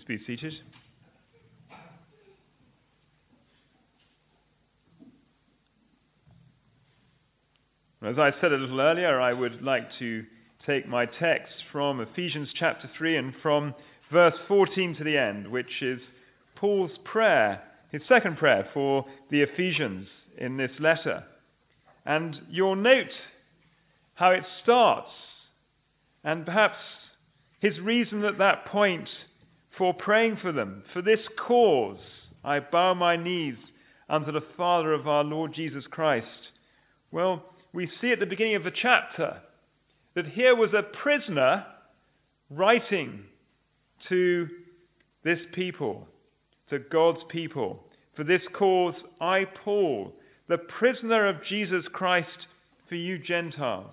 be seated. As I said a little earlier, I would like to take my text from Ephesians chapter 3 and from verse 14 to the end, which is Paul's prayer, his second prayer for the Ephesians in this letter. And you'll note how it starts, and perhaps his reason at that point for praying for them. For this cause I bow my knees unto the Father of our Lord Jesus Christ. Well, we see at the beginning of the chapter that here was a prisoner writing to this people, to God's people. For this cause I, Paul, the prisoner of Jesus Christ, for you Gentiles.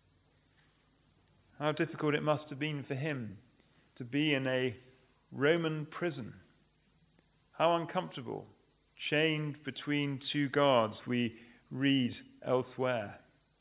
How difficult it must have been for him to be in a Roman prison. How uncomfortable, chained between two guards, we read elsewhere.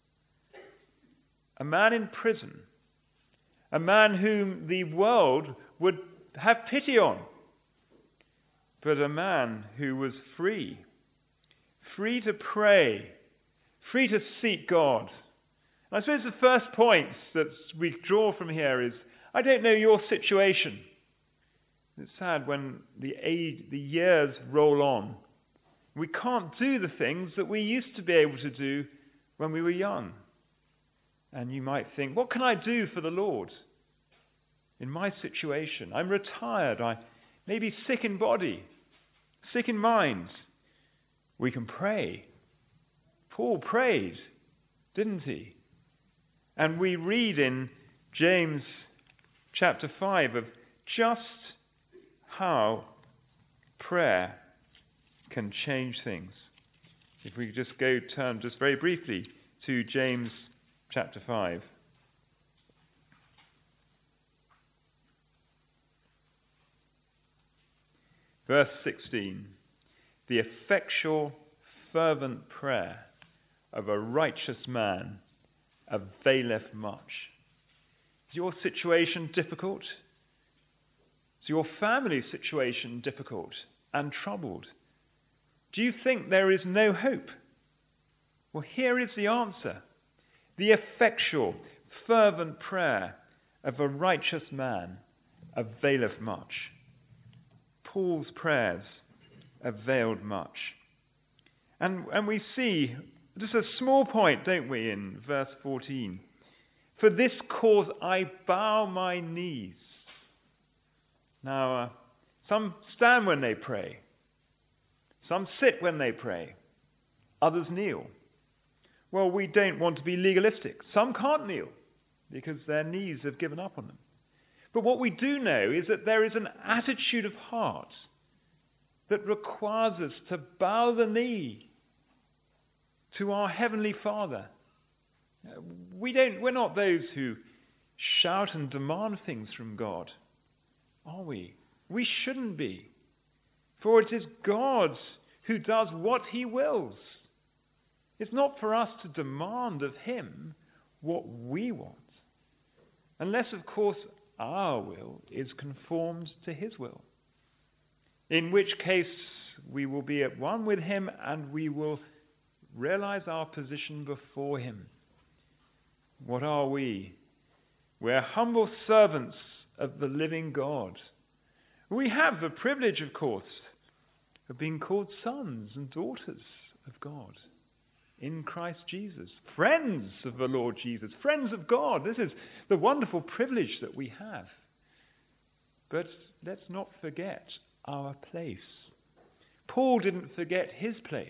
A man in prison, a man whom the world would have pity on, but a man who was free to pray, free to seek God. I suppose the first point that we draw from here is, I don't know your situation. It's sad when the years roll on. We can't do the things that we used to be able to do when we were young. And you might think, what can I do for the Lord in my situation? I'm retired. I may be sick in body, sick in mind. We can pray. Paul prayed, didn't he? And we read in James chapter 5 of just how prayer can change things. If we just turn just very briefly to James chapter 5. Verse 16. The effectual, fervent prayer of a righteous man availeth much. Is your situation difficult? Is your family situation difficult and troubled? Do you think there is no hope? Well, here is the answer. The effectual, fervent prayer of a righteous man availeth much. Paul's prayers availed much. And we see just a small point, don't we, in verse 14. For this cause I bow my knees. Now, some stand when they pray. Some sit when they pray. Others kneel. Well, we don't want to be legalistic. Some can't kneel because their knees have given up on them. But what we do know is that there is an attitude of heart that requires us to bow the knee to our Heavenly Father. We're not those who shout and demand things from God, are we? We shouldn't be. For it is God who does what he wills. It's not for us to demand of him what we want. Unless, of course, our will is conformed to his will. In which case, we will be at one with him and we will realize our position before him. What are we? We're humble servants of the living God. We have the privilege, of course, of being called sons and daughters of God in Christ Jesus. Friends of the Lord Jesus. Friends of God. This is the wonderful privilege that we have. But let's not forget our place. Paul didn't forget his place.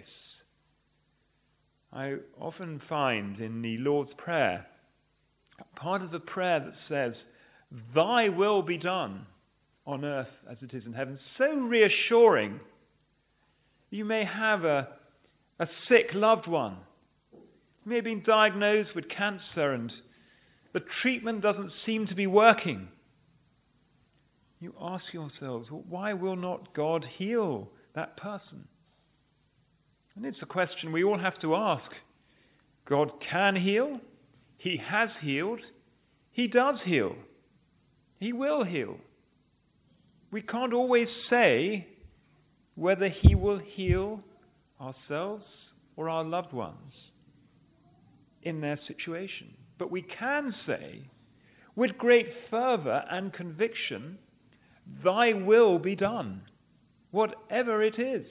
I often find in the Lord's Prayer, part of the prayer that says, "Thy will be done on earth as it is in heaven," so reassuring. You may have a sick loved one. You may have been diagnosed with cancer and the treatment doesn't seem to be working. You ask yourselves, well, why will not God heal that person? And it's a question we all have to ask. God can heal. He has healed. He does heal. He will heal. We can't always say whether he will heal ourselves or our loved ones in their situation. But we can say, with great fervour and conviction, thy will be done, whatever it is.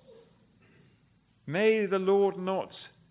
May the Lord not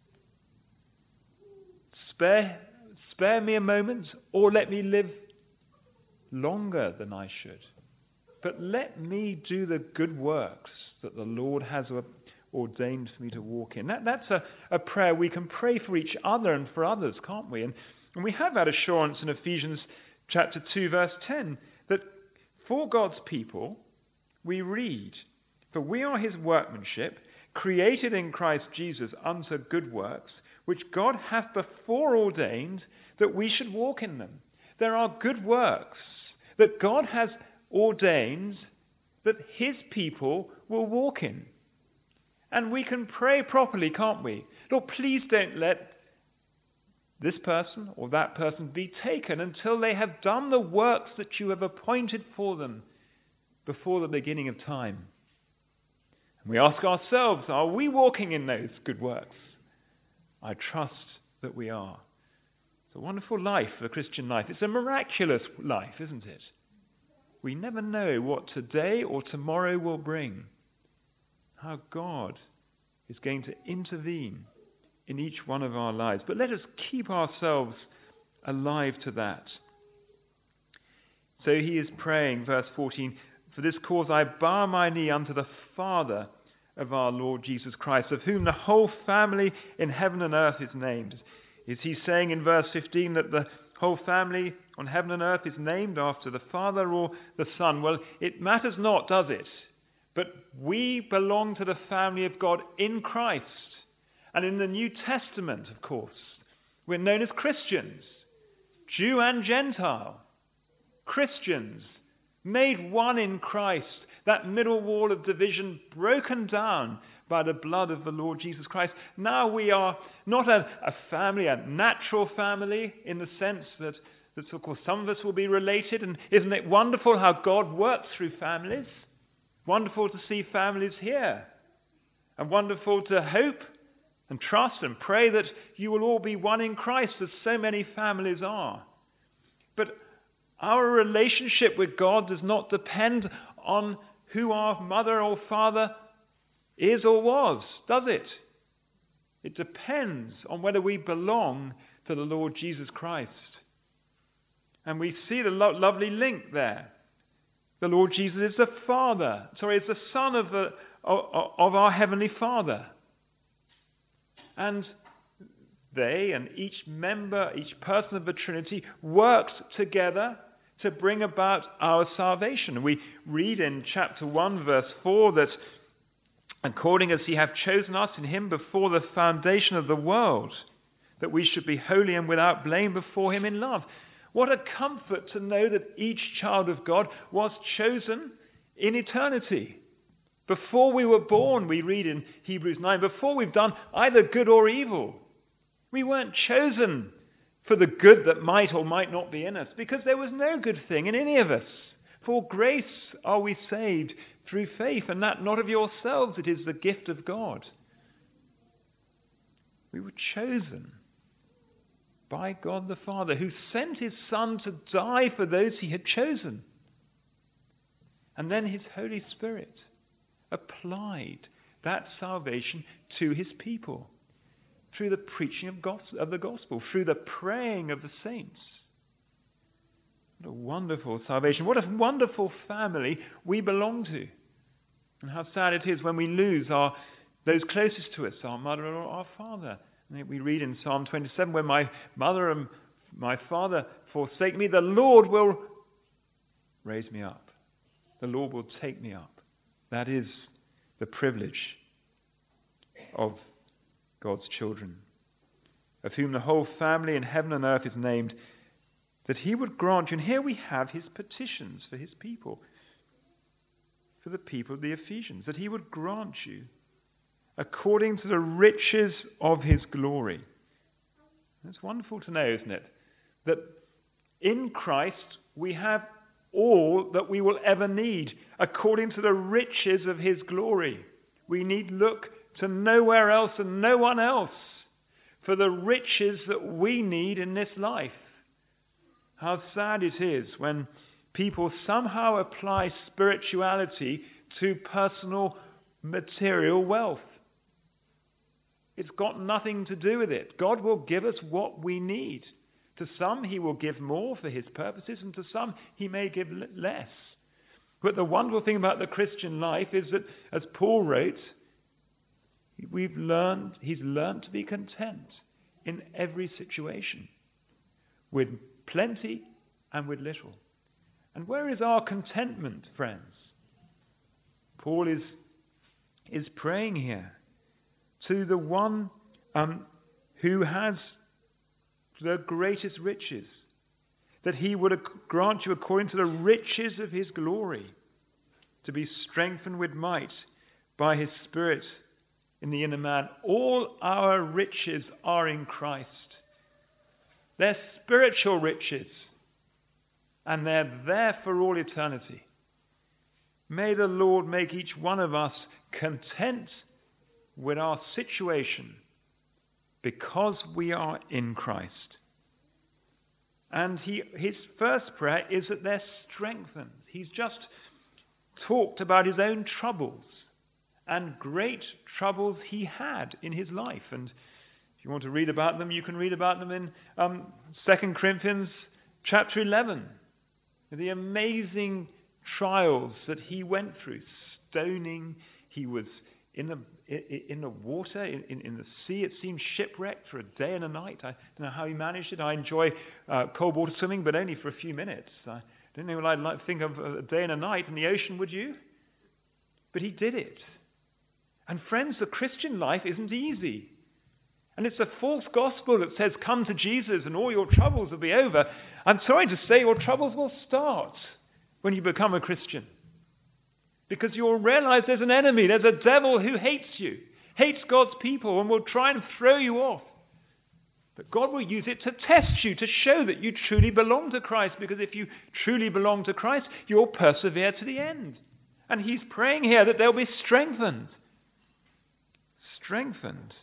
spare me a moment, or let me live longer than I should. But let me do the good works that the Lord has ordained for me to walk in. That's a prayer we can pray for each other and for others, can't we? And we have that assurance in Ephesians chapter 2, verse 10, that for God's people, we read, for we are his workmanship, created in Christ Jesus unto good works, which God hath before ordained that we should walk in them. There are good works that God has ordained that his people will walk in. And we can pray properly, can't we? Lord, please don't let this person or that person be taken until they have done the works that you have appointed for them before the beginning of time. And we ask ourselves, are we walking in those good works? I trust that we are. It's a wonderful life, the Christian life. It's a miraculous life, isn't it? We never know what today or tomorrow will bring. How God is going to intervene in each one of our lives. But let us keep ourselves alive to that. So he is praying, verse 14, for this cause I bow my knee unto the Father of our Lord Jesus Christ, of whom the whole family in heaven and earth is named. Is he saying in verse 15 that the whole family on heaven and earth is named after the Father or the Son? Well, it matters not, does it? But we belong to the family of God in Christ. And in the New Testament, of course, we're known as Christians, Jew and Gentile. Christians, made one in Christ, that middle wall of division broken down by the blood of the Lord Jesus Christ. Now we are not a family, a natural family, in the sense that of course some of us will be related. And isn't it wonderful how God works through families? Wonderful to see families here. And wonderful to hope and trust and pray that you will all be one in Christ, as so many families are. But our relationship with God does not depend on who our mother or father is or was, does it? It depends on whether we belong to the Lord Jesus Christ. And we see the lovely link there. The Lord Jesus is the the Son of our Heavenly Father. And they and each member, each person of the Trinity works together to bring about our salvation. We read in chapter 1, verse 4, that according as he hath chosen us in him before the foundation of the world, that we should be holy and without blame before him in love. What a comfort to know that each child of God was chosen in eternity. Before we were born, we read in Hebrews 9, before we've done either good or evil. We weren't chosen for the good that might or might not be in us, because there was no good thing in any of us. For grace are we saved through faith, and that not of yourselves, it is the gift of God. We were chosen by God the Father, who sent his Son to die for those he had chosen. And then his Holy Spirit applied that salvation to his people through the preaching of the gospel, through the praying of the saints. What a wonderful salvation. What a wonderful family we belong to. And how sad it is when we lose those closest to us, our mother or our father. And we read in Psalm 27, when my mother and my father forsake me, the Lord will raise me up. The Lord will take me up. That is the privilege of God's children, of whom the whole family in heaven and earth is named, that he would grant you. And here we have his petitions for his people, for the people of the Ephesians, that he would grant you according to the riches of his glory. It's wonderful to know, isn't it, that in Christ we have all that we will ever need, according to the riches of his glory. We need look to nowhere else and no one else for the riches that we need in this life. How sad it is when people somehow apply spirituality to personal material wealth. It's got nothing to do with it. God will give us what we need. To some he will give more for his purposes, and to some he may give less. But the wonderful thing about the Christian life is that, as Paul wrote, he's learned to be content in every situation, with plenty and with little. And where is our contentment, friends? Paul is praying here to the one who has the greatest riches, that he would grant you according to the riches of his glory, to be strengthened with might by his Spirit in the inner man. All our riches are in Christ. They're spiritual riches, and they're there for all eternity. May the Lord make each one of us content with our situation because we are in Christ. And his first prayer is that they're strengthened. He's just talked about his own troubles and great troubles he had in his life. And if you want to read about them, you can read about them in 2 Corinthians chapter 11. The amazing trials that he went through. Stoning, he was in the water, in the sea. It seemed shipwrecked for a day and a night. I don't know how he managed it. I enjoy cold water swimming, but only for a few minutes. I don't know what I'd like to think of a day and a night in the ocean, would you? But he did it. And friends, the Christian life isn't easy. And it's a false gospel that says, come to Jesus and all your troubles will be over. I'm sorry to say, your troubles will start when you become a Christian. Because you'll realize there's an enemy, there's a devil who hates you, hates God's people, and will try and throw you off. But God will use it to test you, to show that you truly belong to Christ. Because if you truly belong to Christ, you'll persevere to the end. And he's praying here that they'll be strengthened. Strengthened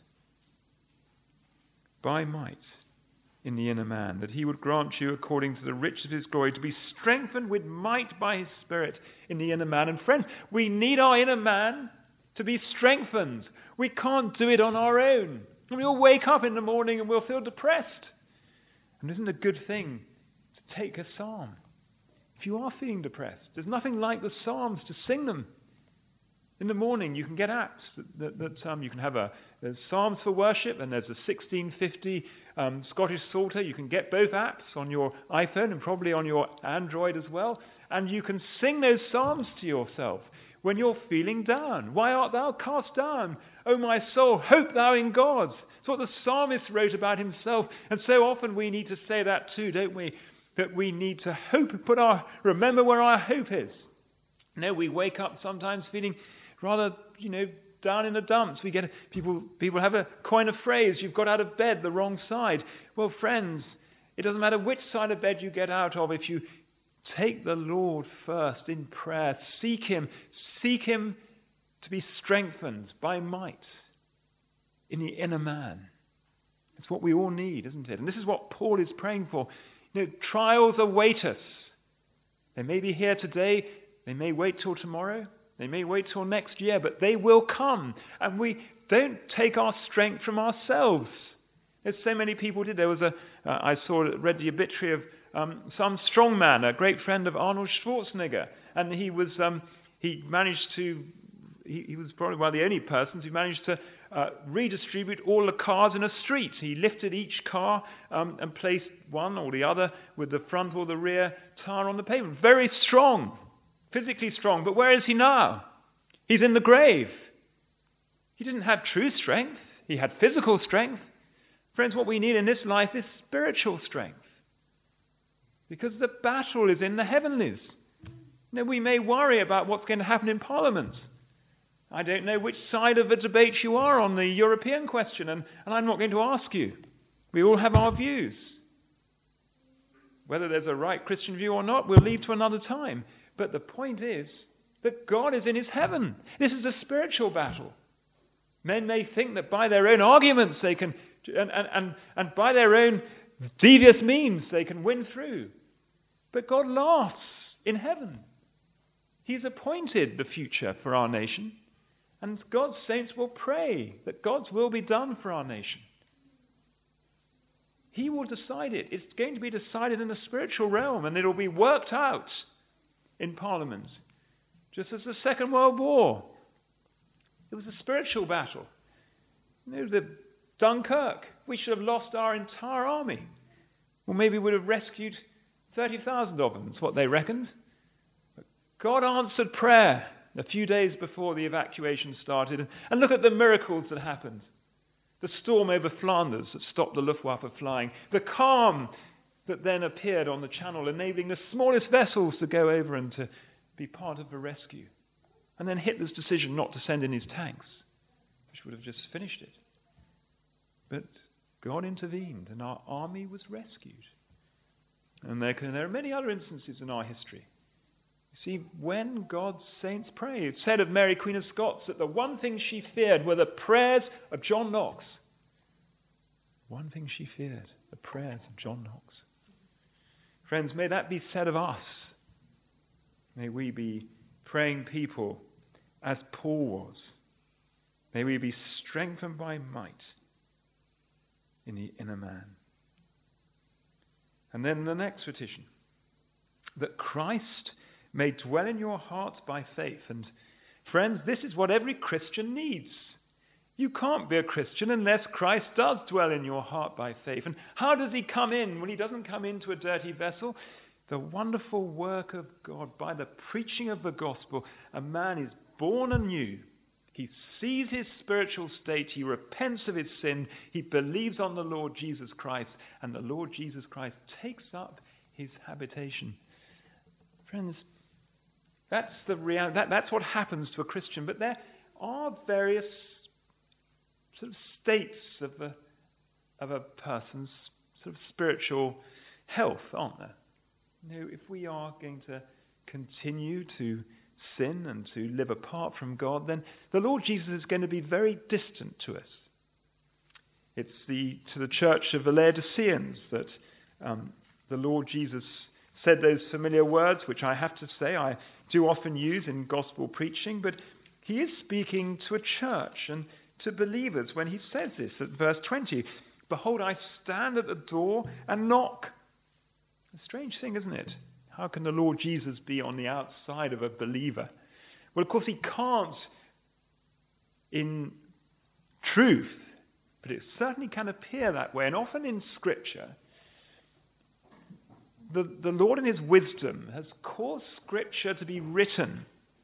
by might in the inner man, that he would grant you according to the riches of his glory to be strengthened with might by his Spirit in the inner man. And friends, we need our inner man to be strengthened. We can't do it on our own. And we'll wake up in the morning and we'll feel depressed. And isn't it a good thing to take a psalm? If you are feeling depressed, there's nothing like the psalms to sing them. In the morning, you can get apps that you can have there's Psalms for Worship, and there's a 1650 Scottish Psalter. You can get both apps on your iPhone and probably on your Android as well. And you can sing those psalms to yourself when you're feeling down. Why art thou cast down? O my soul, hope thou in God. That's what the psalmist wrote about himself. And so often we need to say that too, don't we? That we need to hope, remember where our hope is. No, we wake up sometimes feeling rather, down in the dumps. We get people have a coin of phrase, you've got out of bed the wrong side. Well, friends, it doesn't matter which side of bed you get out of. If you take the Lord first in prayer, seek him to be strengthened by might in the inner man. It's what we all need, isn't it? And this is what Paul is praying for. Trials await us. They may be here today. They may wait till tomorrow. They may wait till next year, but they will come. And we don't take our strength from ourselves. As so many people did. There was I read the obituary of some strong man, a great friend of Arnold Schwarzenegger. And he was probably one of the only persons who managed to redistribute all the cars in a street. He lifted each car and placed one or the other with the front or the rear tire on the pavement. Very strong. Physically strong, but where is he now? He's in the grave. He didn't have true strength. He had physical strength. Friends, what we need in this life is spiritual strength. Because the battle is in the heavenlies. We may worry about what's going to happen in Parliament. I don't know which side of the debate you are on the European question, and I'm not going to ask you. We all have our views. Whether there's a right Christian view or not, we'll leave to another time. But the point is that God is in his heaven. This is a spiritual battle. Men may think that by their own arguments they can, and by their own devious means they can win through. But God laughs in heaven. He's appointed the future for our nation. And God's saints will pray that God's will be done for our nation. He will decide it. It's going to be decided in the spiritual realm, and it'll be worked out in Parliament. Just as the Second World War. It was a spiritual battle. The Dunkirk, we should have lost our entire army. Or maybe we would have rescued 30,000 of them. That's what they reckoned. But God answered prayer a few days before the evacuation started. And look at the miracles that happened. The storm over Flanders that stopped the Luftwaffe flying. The calm that then appeared on the channel, enabling the smallest vessels to go over and to be part of the rescue. And then Hitler's decision not to send in his tanks, which would have just finished it. But God intervened and our army was rescued. And there are many other instances in our history. You see, when God's saints pray, it's said of Mary, Queen of Scots, that the one thing she feared were the prayers of John Knox. One thing she feared, the prayers of John Knox. Friends, may that be said of us. May we be praying people as Paul was. May we be strengthened by might in the inner man. And then the next petition, that Christ may dwell in your hearts by faith. And friends, this is what every Christian needs. You can't be a Christian unless Christ does dwell in your heart by faith. And how does he come in when he doesn't come into a dirty vessel? The wonderful work of God. By the preaching of the gospel, a man is born anew. He sees his spiritual state. He repents of his sin. He believes on the Lord Jesus Christ. And the Lord Jesus Christ takes up his habitation. Friends, that's the reality. That's what happens to a Christian. But there are various sort of states of a person's sort of spiritual health, aren't there? You know, if we are going to continue to sin and to live apart from God, then the Lord Jesus is going to be very distant to us. It's to the church of the Laodiceans that the Lord Jesus said those familiar words, which I have to say I do often use in gospel preaching, but he is speaking to a church and to believers when he says this at verse 20. Behold, I stand at the door and knock. A strange thing, isn't it? How can the Lord Jesus be on the outside of a believer? Well, of course, he can't in truth, but it certainly can appear that way. And often in Scripture, the Lord in his wisdom has caused Scripture to be written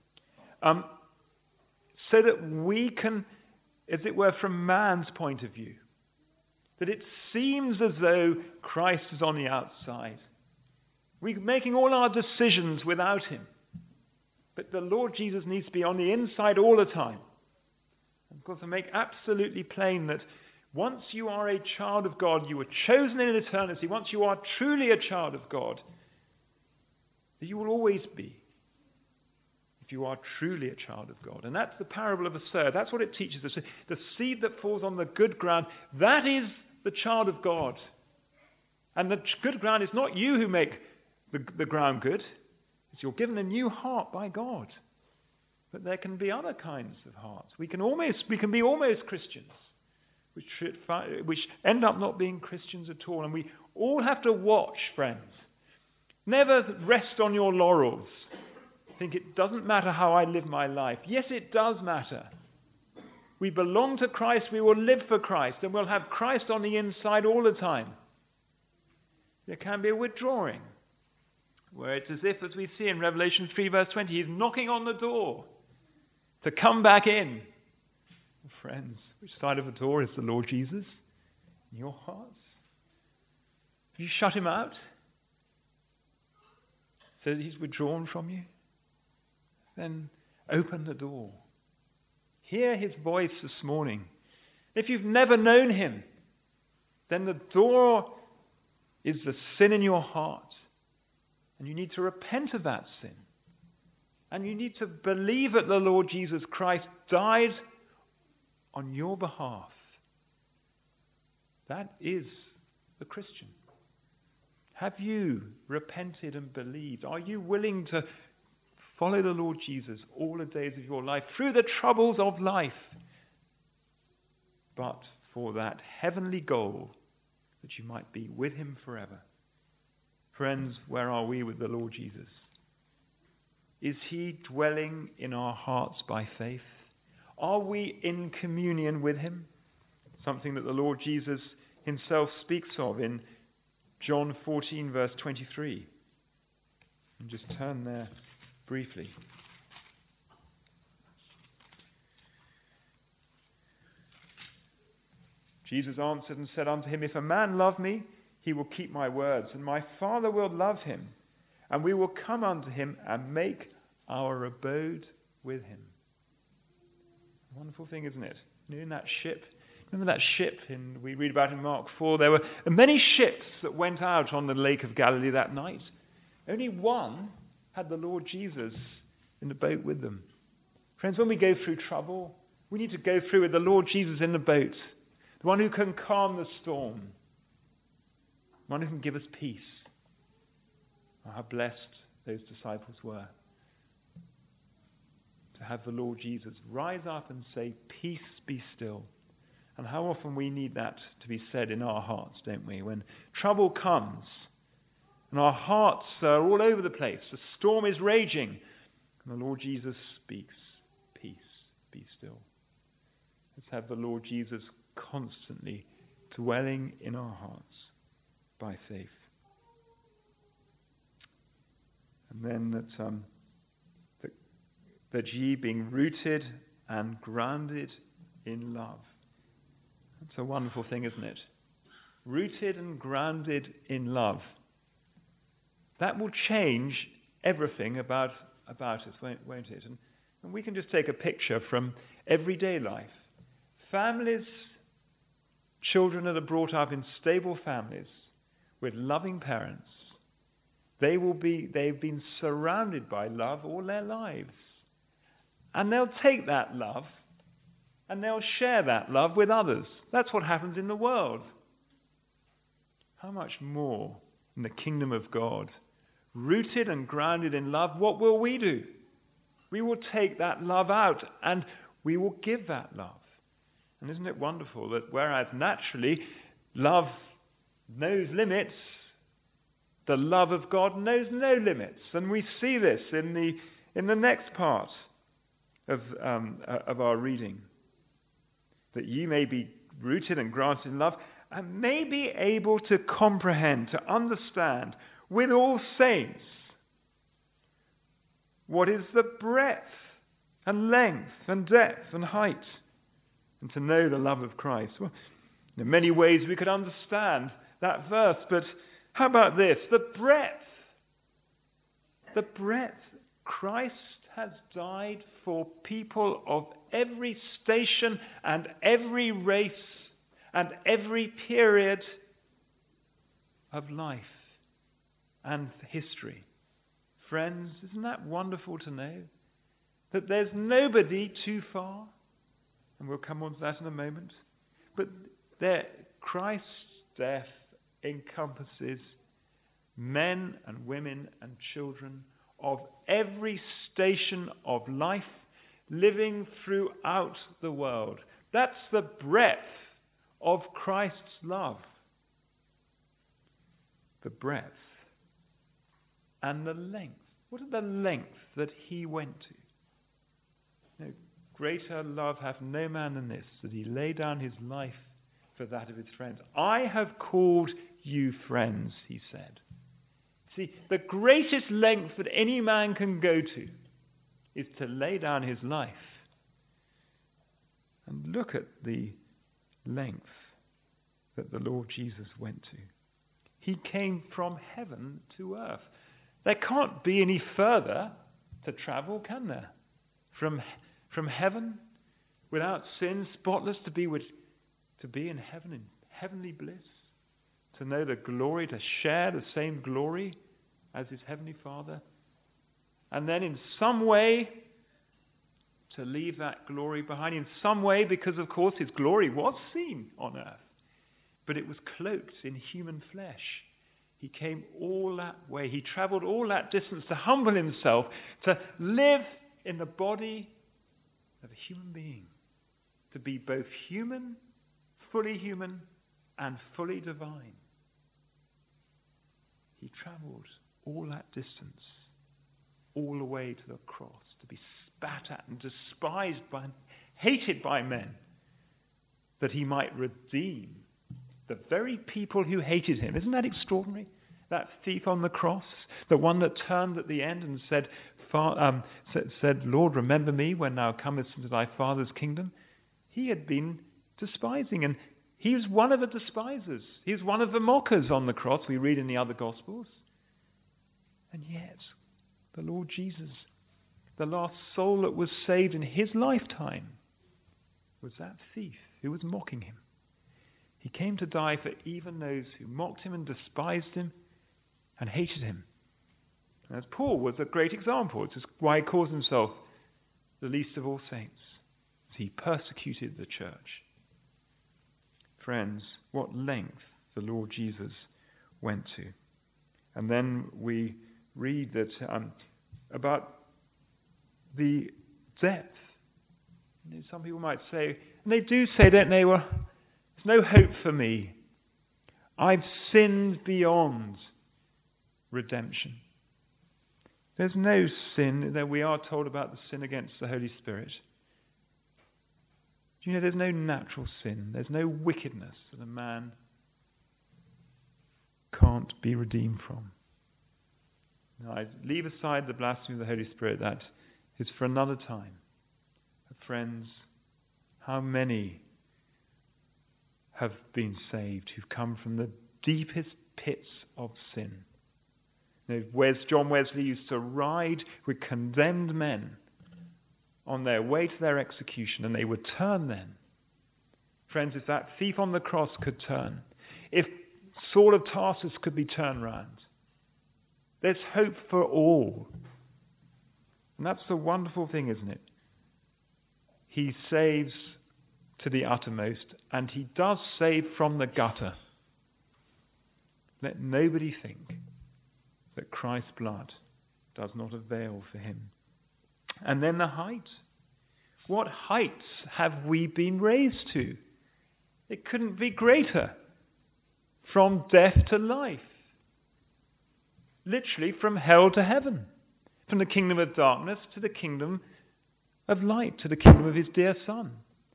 so that we can, as it were, from man's point of view, that it seems as though Christ is on the outside. We're making all our decisions without him. But the Lord Jesus needs to be on the inside all the time. And of course, I make absolutely plain that once you are a child of God, you were chosen in eternity. Once you are truly a child of God, that you will always be, if you are truly a child of God. And that's the parable of the sower. That's what it teaches us. The seed that falls on the good ground, that is the child of God. And the good ground is not you who make the ground good. It's you're given a new heart by God. But there can be other kinds of hearts. We can be almost Christians, which end up not being Christians at all. And we all have to watch, friends. Never rest on your laurels. Think it doesn't matter how I live my life. Yes, it does matter. We belong to Christ. We will live for Christ. And we'll have Christ on the inside all the time. There can be a withdrawing, where it's as if, as we see in Revelation 3 verse 20, he's knocking on the door to come back in. Friends, which side of the door is the Lord Jesus? In your hearts? Have you shut him out so that he's withdrawn from you? Then open the door. Hear his voice this morning. If you've never known him, then the door is the sin in your heart. And you need to repent of that sin. And you need to believe that the Lord Jesus Christ died on your behalf. That is the Christian. Have you repented and believed? Are you willing to follow the Lord Jesus all the days of your life, through the troubles of life, but for that heavenly goal that you might be with him forever? Friends, where are we with the Lord Jesus? Is he dwelling in our hearts by faith? Are we in communion with him? Something that the Lord Jesus himself speaks of in John 14, verse 23. And just turn there briefly. Jesus answered and said unto him, If a man love me, he will keep my words, and my Father will love him, and we will come unto him and make our abode with him. Wonderful thing, isn't it? In that ship, remember that ship we read about in Mark 4? There were many ships that went out on the Lake of Galilee that night. Only one had the Lord Jesus in the boat with them. Friends, when we go through trouble, we need to go through with the Lord Jesus in the boat, the one who can calm the storm, the one who can give us peace. Oh, how blessed those disciples were to have the Lord Jesus rise up and say, Peace, be still. And how often we need that to be said in our hearts, don't we? When trouble comes and our hearts are all over the place, the storm is raging, and the Lord Jesus speaks, Peace, be still. Let's have the Lord Jesus constantly dwelling in our hearts by faith. And then that ye being rooted and grounded in love. That's a wonderful thing, isn't it? Rooted and grounded in love. That will change everything about us, won't it? And we can just take a picture from everyday life. Families, children that are brought up in stable families with loving parents, they've been surrounded by love all their lives. And they'll take that love and they'll share that love with others. That's what happens in the world. How much more in the kingdom of God? Rooted and grounded in love, what will we do? We will take that love out and we will give that love. And isn't it wonderful that whereas naturally love knows limits, the love of God knows no limits. And we see this in the next part of our reading. That ye may be rooted and grounded in love, and may be able to comprehend, to understand with all saints what is the breadth and length and depth and height, and to know the love of Christ. Well, in many ways we could understand that verse, but how about this? The breadth. Christ has died for people of every station and every race and every period of life and history. Friends, isn't that wonderful to know? That there's nobody too far. And we'll come on to that in a moment. But Christ's death encompasses men and women and children of every station of life, living throughout the world. That's the breadth of Christ's love. The breadth and the length. What are the lengths that he went to? No, greater love hath no man than this, that he lay down his life for that of his friends. I have called you friends, he said. See, the greatest length that any man can go to is to lay down his life. And look at the length that the Lord Jesus went to. He came from heaven to earth. There can't be any further to travel, can there? From heaven, without sin, spotless, to be in heaven, in heavenly bliss, to know the glory, to share the same glory as his heavenly Father, and then in some way to leave that glory behind. In some way, because of course his glory was seen on earth, but it was cloaked in human flesh. He came all that way. He traveled all that distance to humble himself, to live in the body of a human being, to be both human, and fully divine. He traveled all that distance, all the way to the cross, to be spat at and despised by, hated by men, that he might redeem the very people who hated him. Isn't that extraordinary? That thief on the cross, the one that turned at the end and said, Lord, remember me when thou comest into thy Father's kingdom. He had been despising, and he was one of the despisers. He was one of the mockers on the cross, we read in the other Gospels. And yet, the Lord Jesus, the last soul that was saved in his lifetime, was that thief who was mocking him. He came to die for even those who mocked him and despised him and hated him. As Paul was a great example. It's why he calls himself the least of all saints. He persecuted the church. Friends, what length the Lord Jesus went to. And then we read that about the depth. Some people might say, and they do say, don't they, well, there's no hope for me. I've sinned beyond redemption. There's no sin, that we are told about the sin against the Holy Spirit. Do you know there's no natural sin, there's no wickedness that a man can't be redeemed from. Now, I leave aside the blasphemy of the Holy Spirit, that is for another time. But friends, how many have been saved who've come from the deepest pits of sin? You know, John Wesley used to ride with condemned men on their way to their execution, and they would turn then. Friends, if that thief on the cross could turn, if Saul of Tarsus could be turned round, there's hope for all. And that's the wonderful thing, isn't it? He saves to the uttermost, and he does save from the gutter. Let nobody think that Christ's blood does not avail for him. And then the height. What heights have we been raised to? It couldn't be greater. From death to life. Literally from hell to heaven. From the kingdom of darkness to the kingdom of light, to the kingdom of his dear Son.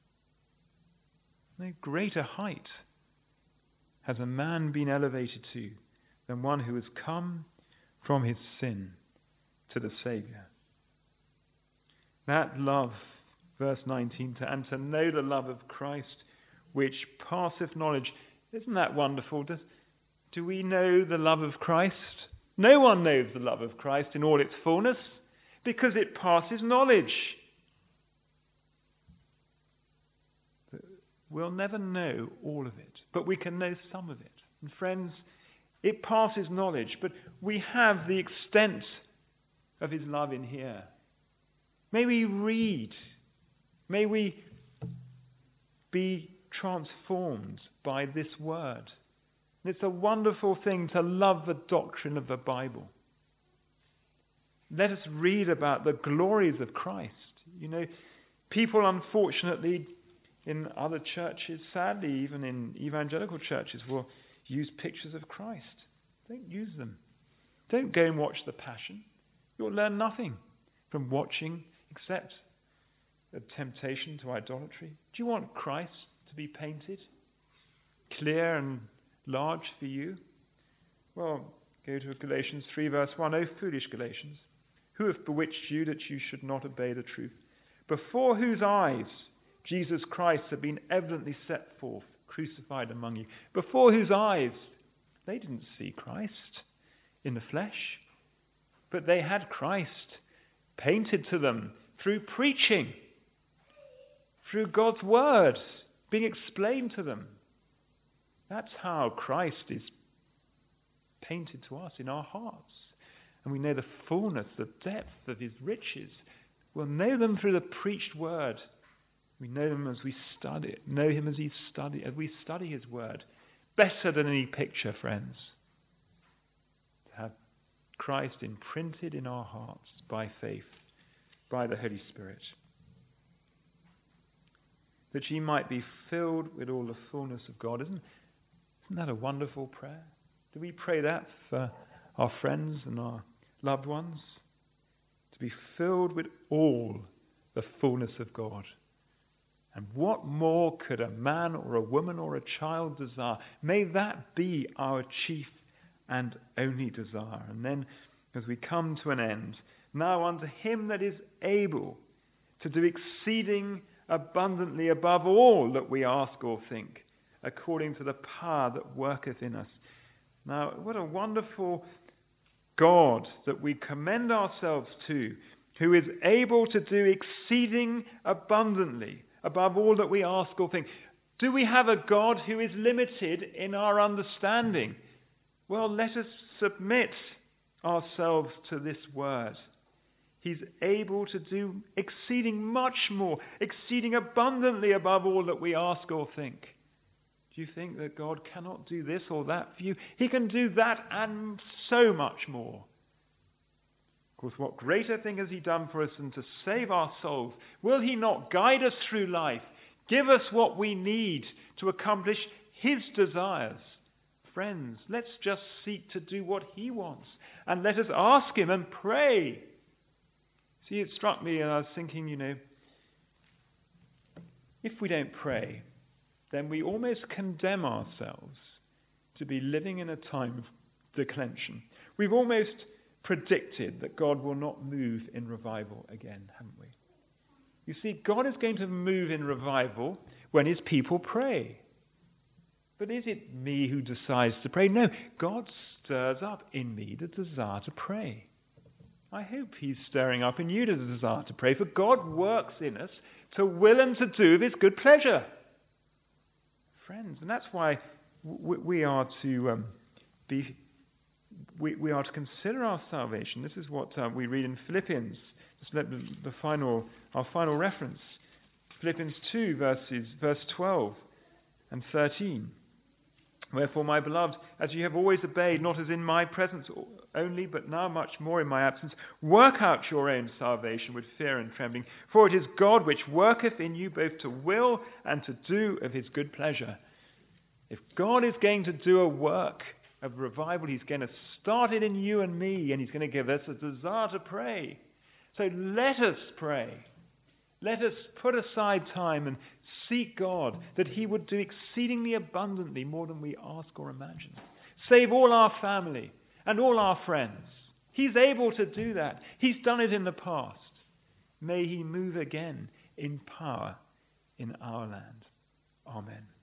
No greater height has a man been elevated to than one who has come from his sin to the Saviour. That love, verse 19, and to know the love of Christ, which passeth knowledge. Isn't that wonderful? Do we know the love of Christ? No one knows the love of Christ in all its fullness, because it passes knowledge. We'll never know all of it, but we can know some of it. And friends, it passes knowledge, but we have the extent of his love in here. May we read, may we be transformed by this word. It's a wonderful thing to love the doctrine of the Bible. Let us read about the glories of Christ. You know, people unfortunately in other churches, sadly even in evangelical churches, will use pictures of Christ. Don't use them. Don't go and watch the Passion. You'll learn nothing from watching except a temptation to idolatry. Do you want Christ to be painted clear and large for you? Well, go to Galatians 3 verse 1. O foolish Galatians, who have bewitched you that you should not obey the truth? Before whose eyes Jesus Christ had been evidently set forth, crucified among you. Before whose eyes they didn't see Christ in the flesh, but they had Christ painted to them through preaching, through God's word being explained to them. That's how Christ is painted to us in our hearts. and we know the fullness, the depth of his riches. We'll know them through the preached word. We know them as we study it. Know him as we study his word. Better than any picture, friends. To have Christ imprinted in our hearts by faith, by the Holy Spirit. That ye might be filled with all the fullness of God. Isn't that a wonderful prayer? Do we pray that for our friends and our loved ones? To be filled with all the fullness of God. And what more could a man or a woman or a child desire? May that be our chief and only desire. And then, as we come to an end, now unto him that is able to do exceeding abundantly above all that we ask or think, according to the power that worketh in us. Now, what a wonderful God that we commend ourselves to, who is able to do exceeding abundantly above all that we ask or think. Do we have a God who is limited in our understanding? Well, let us submit ourselves to this word. He's able to do exceeding much more, exceeding abundantly above all that we ask or think. Do you think that God cannot do this or that for you? He can do that and so much more. Of course, what greater thing has he done for us than to save our souls? Will he not guide us through life, give us what we need to accomplish his desires? Friends, let's just seek to do what he wants, and let us ask him and pray. See, it struck me, and I was thinking, if we don't pray, then we almost condemn ourselves to be living in a time of declension. We've almost predicted that God will not move in revival again, haven't we? You see, God is going to move in revival when his people pray. But is it me who decides to pray? No, God stirs up in me the desire to pray. I hope he's stirring up in you the desire to pray, for God works in us to will and to do of his good pleasure. Friends, and that's why we are to we are to consider our salvation. This is what we read in Philippians. Just let our final reference. Philippians 2, verse 12 and 13. Wherefore, my beloved, as you have always obeyed, not as in my presence only, but now much more in my absence, work out your own salvation with fear and trembling. For it is God which worketh in you both to will and to do of his good pleasure. If God is going to do a work of revival, he's going to start it in you and me, and he's going to give us a desire to pray. So let us pray. Let us put aside time and seek God that he would do exceedingly abundantly more than we ask or imagine. Save all our family and all our friends. He's able to do that. He's done it in the past. May he move again in power in our land. Amen.